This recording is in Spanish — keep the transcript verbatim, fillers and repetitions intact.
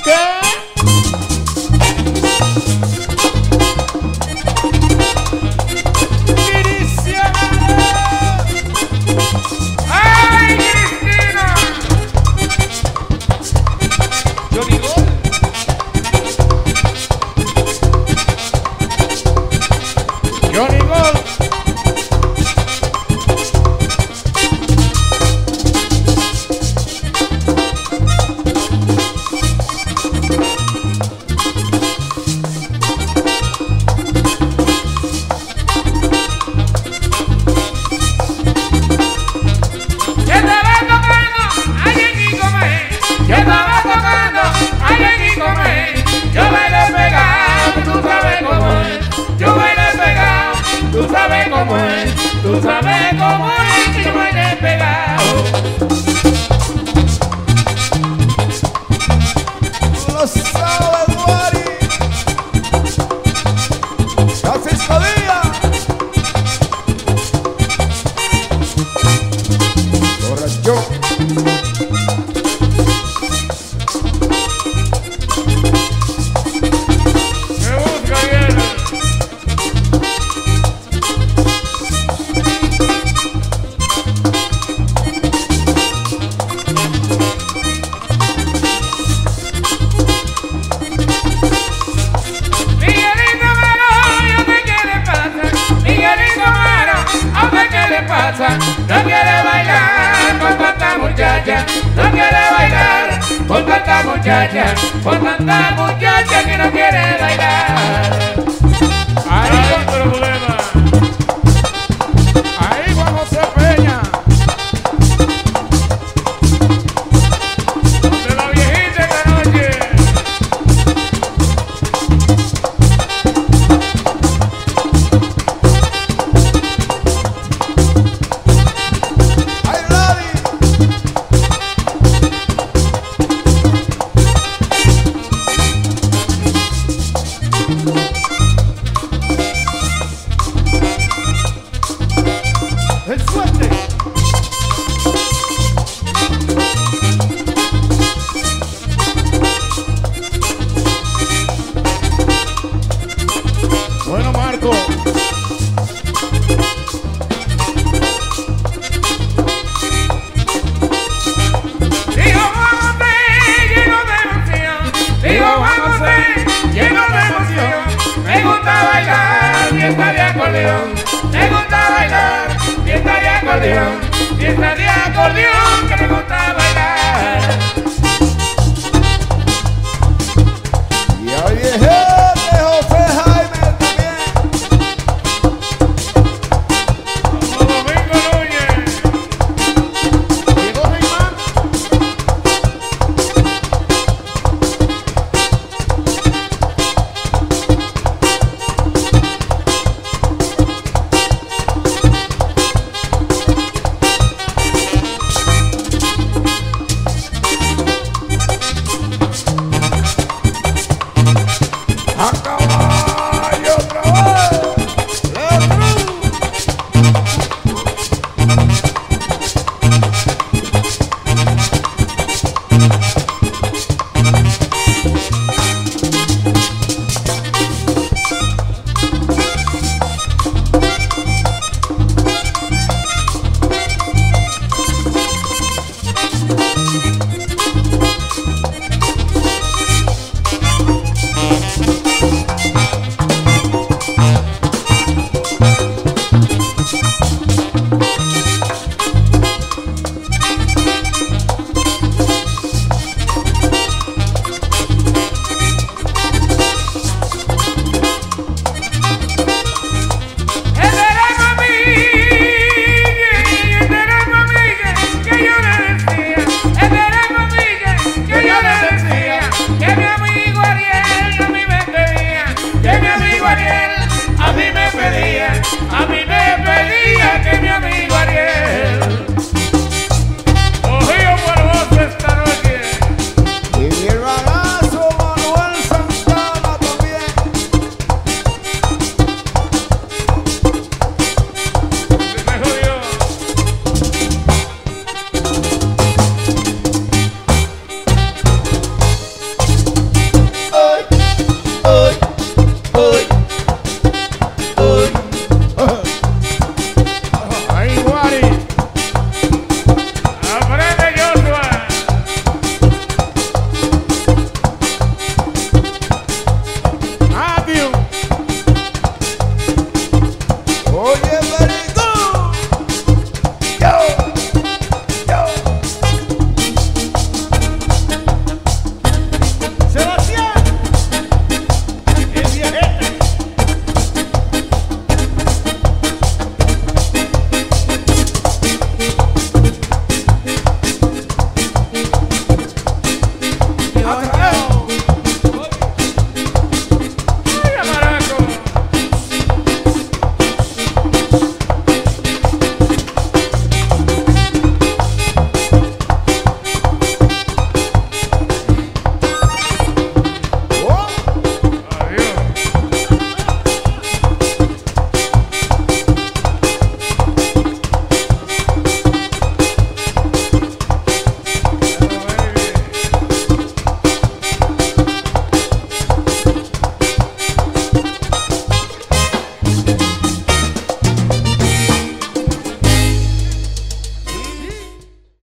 Tú sabes cómo es que yo me he pegado. Lo sabe, Guari. Francisco Díaz. Borracho. No quiere bailar con tanta muchacha, no quiere bailar con tanta muchacha, con tanta muchacha que no quiere bailar. Ahí va el problema. Ahí Juan José Peña. De la viejita esta noche. El suerte. Bueno, Marco. Digo Juan José, lleno de emoción. Digo Juan José, lleno de emoción. Me gusta bailar fiesta de acordeón. Me gusta bailar fiesta de acordeón. Fiesta de acordeón que me gusta bailar.